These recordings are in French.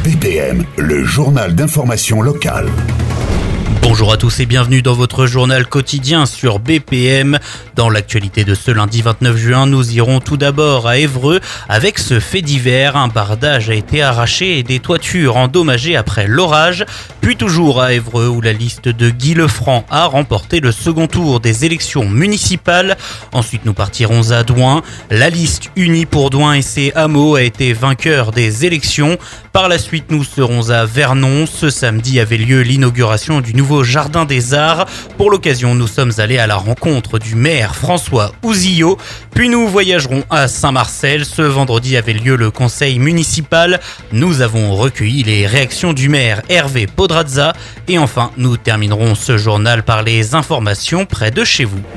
BPM, le journal d'information locale. Bonjour à tous et bienvenue dans votre journal quotidien sur BPM. Dans l'actualité de ce lundi 29 juin, nous irons tout d'abord à Évreux avec ce fait divers. Un bardage a été arraché et des toitures endommagées après l'orage. Puis toujours à Évreux où la liste de Guy Lefranc a remporté le second tour des élections municipales. Ensuite, nous partirons à Douin. La liste unie pour Douin et ses hameaux a été vainqueur des élections. Par la suite, nous serons à Vernon. Ce samedi avait lieu l'inauguration du nouveau Jardin des Arts. Pour l'occasion, nous sommes allés à la rencontre du maire François Ouzillot. Puis nous voyagerons à Saint-Marcel. Ce vendredi avait lieu le conseil municipal. Nous avons recueilli les réactions du maire Hervé Podrazza. Et enfin, nous terminerons ce journal par les informations près de chez vous.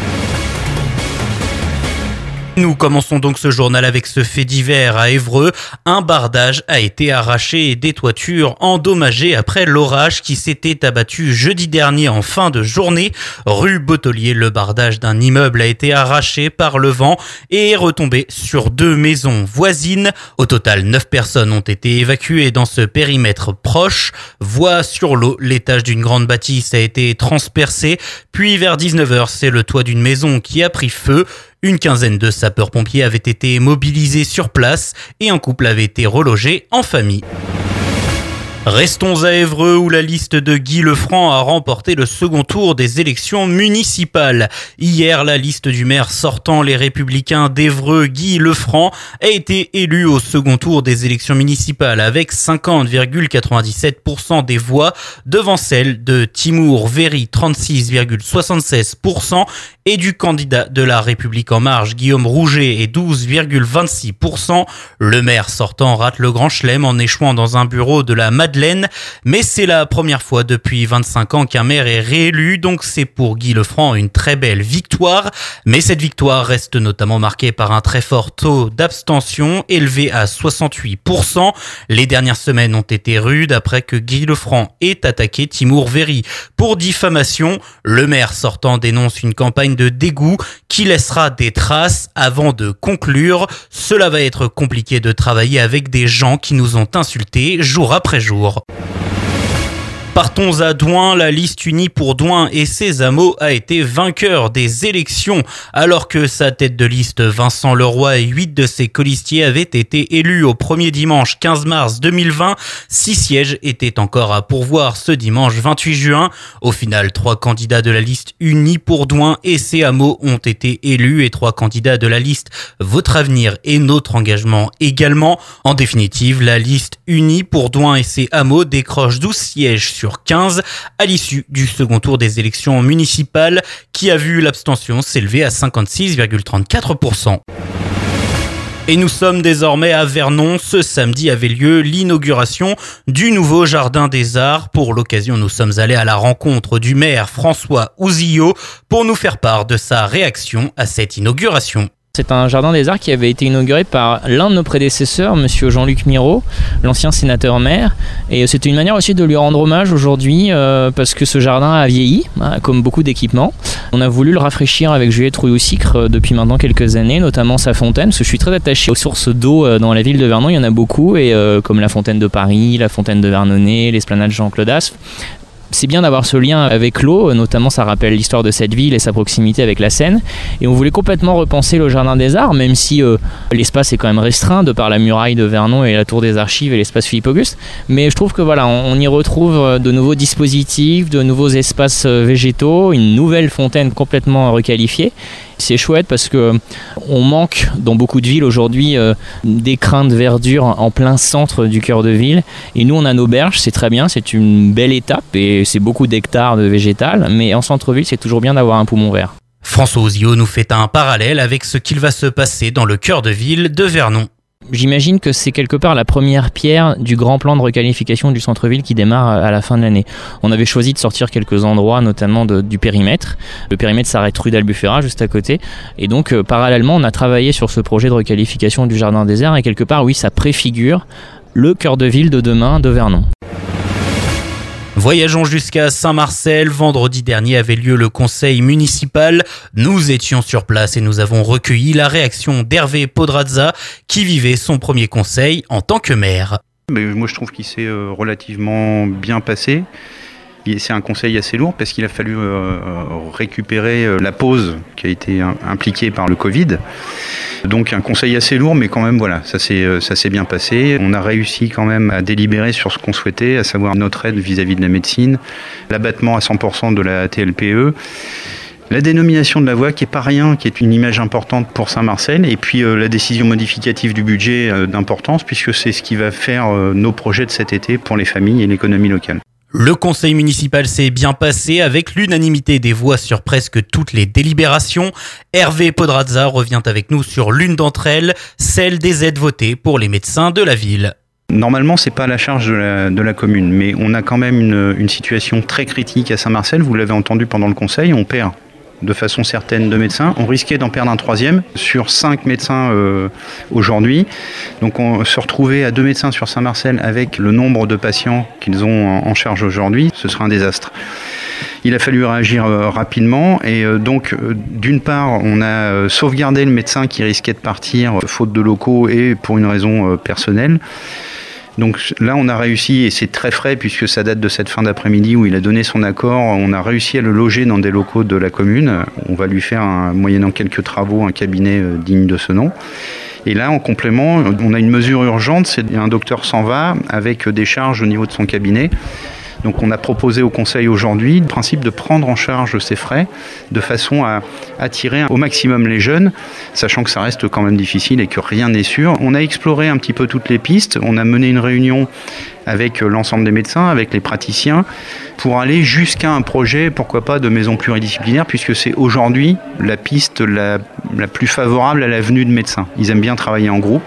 Nous commençons donc ce journal avec ce fait divers à Évreux. Un bardage a été arraché et des toitures endommagées après l'orage qui s'était abattu jeudi dernier en fin de journée. Rue Bottelier, le bardage d'un immeuble a été arraché par le vent et est retombé sur deux maisons voisines. Au total, 9 personnes ont été évacuées dans ce périmètre proche. Voie sur l'eau, l'étage d'une grande bâtisse a été transpercé. Puis vers 19h, c'est le toit d'une maison qui a pris feu. Une quinzaine de sapeurs-pompiers avaient été mobilisés sur place et un couple avait été relogé en famille. Restons à Évreux où la liste de Guy Lefranc a remporté le second tour des élections municipales. Hier, la liste du maire sortant Les Républicains d'Évreux, Guy Lefranc, a été élu au second tour des élections municipales avec 50,97% des voix devant celle de Timur Véry, 36,76% et du candidat de La République En Marche, Guillaume Rouget, et 12,26%. Le maire sortant rate le grand chelem en échouant dans un bureau de la Madeleine, mais c'est la première fois depuis 25 ans qu'un maire est réélu, donc c'est pour Guy Lefranc une très belle victoire. Mais cette victoire reste notamment marquée par un très fort taux d'abstention, élevé à 68%. Les dernières semaines ont été rudes après que Guy Lefranc ait attaqué Timur Véry pour diffamation. Le maire sortant dénonce une campagne de dégoût qui laissera des traces avant de conclure. Cela va être compliqué de travailler avec des gens qui nous ont insultés jour après jour. Partons à Douin, la liste unie pour Douin et ses hameaux a été vainqueur des élections. Alors que sa tête de liste Vincent Leroy et 8 de ses colistiers avaient été élus au premier dimanche 15 mars 2020, 6 sièges étaient encore à pourvoir ce dimanche 28 juin. Au final, 3 candidats de la liste unie pour Douin et ses hameaux ont été élus et 3 candidats de la liste Votre Avenir et Notre Engagement également. En définitive, la liste unie pour Douin et ses hameaux décroche 12 sièges sur 15 à l'issue du second tour des élections municipales qui a vu l'abstention s'élever à 56,34%. Et nous sommes désormais à Vernon. Ce samedi avait lieu l'inauguration du nouveau Jardin des Arts. Pour l'occasion, nous sommes allés à la rencontre du maire François Ouzillot pour nous faire part de sa réaction à cette inauguration. C'est un jardin des arts qui avait été inauguré par l'un de nos prédécesseurs, monsieur Jean-Luc Mirault, l'ancien sénateur-maire. Et c'était une manière aussi de lui rendre hommage aujourd'hui parce que ce jardin a vieilli, comme beaucoup d'équipements. On a voulu le rafraîchir avec Juliette Rouillou-Sicre depuis maintenant quelques années, notamment sa fontaine, parce que je suis très attaché aux sources d'eau dans la ville de Vernon. Il y en a beaucoup, et comme la fontaine de Paris, la fontaine de Vernonnet, l'esplanade Jean-Claude Asff. C'est bien d'avoir ce lien avec l'eau, notamment ça rappelle l'histoire de cette ville et sa proximité avec la Seine. Et on voulait complètement repenser le Jardin des Arts, même si l'espace est quand même restreint de par la muraille de Vernon et la tour des archives et l'espace Philippe-Auguste. Mais je trouve que voilà, on y retrouve de nouveaux dispositifs, de nouveaux espaces végétaux, une nouvelle fontaine complètement requalifiée. C'est chouette parce que on manque dans beaucoup de villes aujourd'hui d'écrins de verdure en plein centre du cœur de ville. Et nous, on a nos berges, c'est très bien, c'est une belle étape et c'est beaucoup d'hectares de végétal. Mais en centre-ville, c'est toujours bien d'avoir un poumon vert. François Ouzillot nous fait un parallèle avec ce qu'il va se passer dans le cœur de ville de Vernon. J'imagine que c'est quelque part la première pierre du grand plan de requalification du centre-ville qui démarre à la fin de l'année. On avait choisi de sortir quelques endroits, notamment du périmètre. Le périmètre s'arrête rue d'Albufera, juste à côté. Et donc, parallèlement, on a travaillé sur ce projet de requalification du Jardin des Arts. Et quelque part, oui, ça préfigure le cœur de ville de demain de Vernon. Voyageons jusqu'à Saint-Marcel. Vendredi dernier avait lieu le conseil municipal. Nous étions sur place et nous avons recueilli la réaction d'Hervé Podrazza qui vivait son premier conseil en tant que maire. Mais moi je trouve qu'il s'est relativement bien passé. C'est un conseil assez lourd parce qu'il a fallu récupérer la pause qui a été impliquée par le Covid. Donc un conseil assez lourd, mais quand même voilà, ça s'est bien passé. On a réussi quand même à délibérer sur ce qu'on souhaitait, à savoir notre aide vis-à-vis de la médecine, l'abattement à 100% de la TLPE, la dénomination de la voie qui est pas rien, qui est une image importante pour Saint-Marcel, et puis la décision modificative du budget d'importance, puisque c'est ce qui va faire nos projets de cet été pour les familles et l'économie locale. Le conseil municipal s'est bien passé avec l'unanimité des voix sur presque toutes les délibérations. Hervé Podrazza revient avec nous sur l'une d'entre elles, celle des aides votées pour les médecins de la ville. Normalement, c'est pas à la charge de la commune, mais on a quand même une situation très critique à Saint-Marcel. Vous l'avez entendu pendant le conseil, on perd de façon certaine 2 médecins. On risquait d'en perdre un 3e sur 5 médecins aujourd'hui. Donc on se retrouvait à 2 médecins sur Saint-Marcel avec le nombre de patients qu'ils ont en charge aujourd'hui, ce sera un désastre. Il a fallu réagir rapidement et donc d'une part on a sauvegardé le médecin qui risquait de partir faute de locaux et pour une raison personnelle. Donc là, on a réussi, et c'est très frais puisque ça date de cette fin d'après-midi où il a donné son accord, on a réussi à le loger dans des locaux de la commune. On va lui faire, moyennant quelques travaux, un cabinet digne de ce nom. Et là, en complément, on a une mesure urgente, c'est un docteur s'en va avec des charges au niveau de son cabinet. Donc on a proposé au Conseil aujourd'hui le principe de prendre en charge ces frais de façon à attirer au maximum les jeunes, sachant que ça reste quand même difficile et que rien n'est sûr. On a exploré un petit peu toutes les pistes, on a mené une réunion avec l'ensemble des médecins, avec les praticiens, pour aller jusqu'à un projet, pourquoi pas, de maison pluridisciplinaire, puisque c'est aujourd'hui la piste la plus favorable à la venue de médecins. Ils aiment bien travailler en groupe.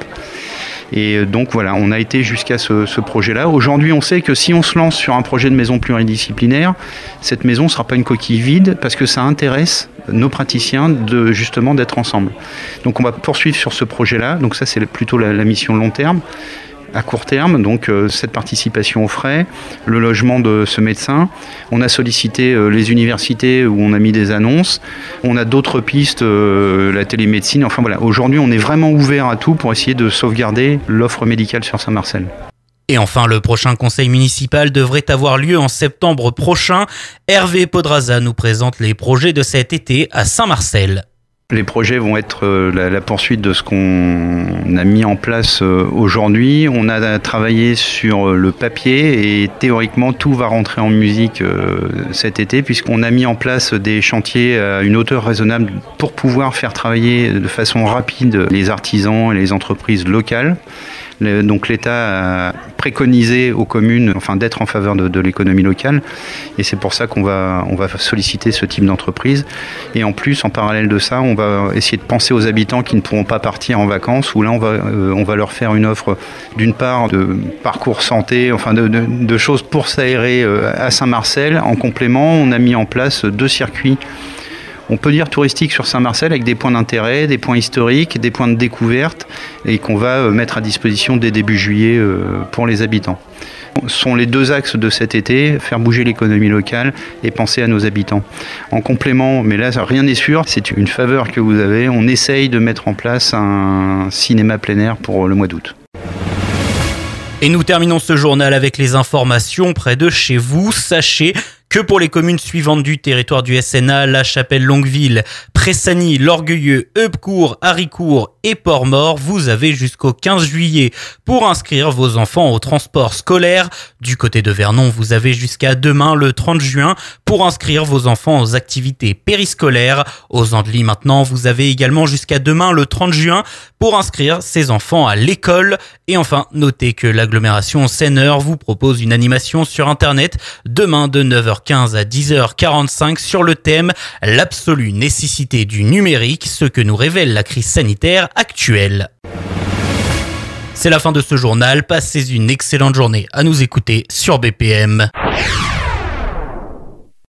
Et donc voilà, on a été jusqu'à ce projet-là. Aujourd'hui, on sait que si on se lance sur un projet de maison pluridisciplinaire, cette maison ne sera pas une coquille vide parce que ça intéresse nos praticiens justement d'être ensemble. Donc on va poursuivre sur ce projet-là. Donc ça, c'est plutôt la mission long terme. À court terme, donc cette participation aux frais, le logement de ce médecin. On a sollicité les universités où on a mis des annonces. On a d'autres pistes, la télémédecine. Enfin voilà, aujourd'hui on est vraiment ouvert à tout pour essayer de sauvegarder l'offre médicale sur Saint-Marcel. Et enfin, le prochain conseil municipal devrait avoir lieu en septembre prochain. Hervé Podrazza nous présente les projets de cet été à Saint-Marcel. Les projets vont être la poursuite de ce qu'on a mis en place aujourd'hui. On a travaillé sur le papier et théoriquement tout va rentrer en musique cet été puisqu'on a mis en place des chantiers à une hauteur raisonnable pour pouvoir faire travailler de façon rapide les artisans et les entreprises locales. Donc l'État a préconisé aux communes d'être en faveur de l'économie locale et c'est pour ça qu'on va solliciter ce type d'entreprise. Et en plus, en parallèle de ça, on va essayer de penser aux habitants qui ne pourront pas partir en vacances, où là on va leur faire une offre d'une part de parcours santé, de choses pour s'aérer à Saint-Marcel. En complément, on a mis en place 2 circuits, on peut dire touristiques sur Saint-Marcel avec des points d'intérêt, des points historiques, des points de découverte et qu'on va mettre à disposition dès début juillet pour les habitants. Ce sont les 2 axes de cet été, faire bouger l'économie locale et penser à nos habitants. En complément, mais là rien n'est sûr, c'est une faveur que vous avez, on essaye de mettre en place un cinéma plein air pour le mois d'août. Et nous terminons ce journal avec les informations près de chez vous. Sachez que pour les communes suivantes du territoire du SNA, La Chapelle-Longueville, Pressagny, L'Orgueilleux, Heubecourt, Haricourt et Port-Mort, vous avez jusqu'au 15 juillet pour inscrire vos enfants au transport scolaire. Du côté de Vernon, vous avez jusqu'à demain, le 30 juin, pour inscrire vos enfants aux activités périscolaires. Aux Andelys maintenant, vous avez également jusqu'à demain, le 30 juin, pour inscrire ses enfants à l'école. Et enfin, notez que l'agglomération Seine-Nord vous propose une animation sur Internet demain de 9h15 à 10h45 sur le thème « L'absolue nécessité du numérique, ce que nous révèle la crise sanitaire actuelle ». C'est la fin de ce journal. Passez une excellente journée à nous écouter sur BPM.